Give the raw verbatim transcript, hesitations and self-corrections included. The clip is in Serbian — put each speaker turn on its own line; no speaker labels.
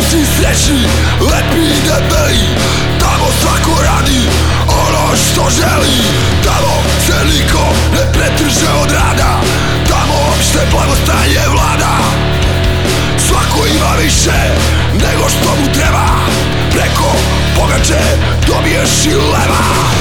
si srećni, lepi i debeli. Tamo svako radi ono što želi. Tamo se niko ne pretrže od rada. Tamo opšte blagostanje vlada. Svako ima više nego što mu treba. Preko pogače dobiješ i leva.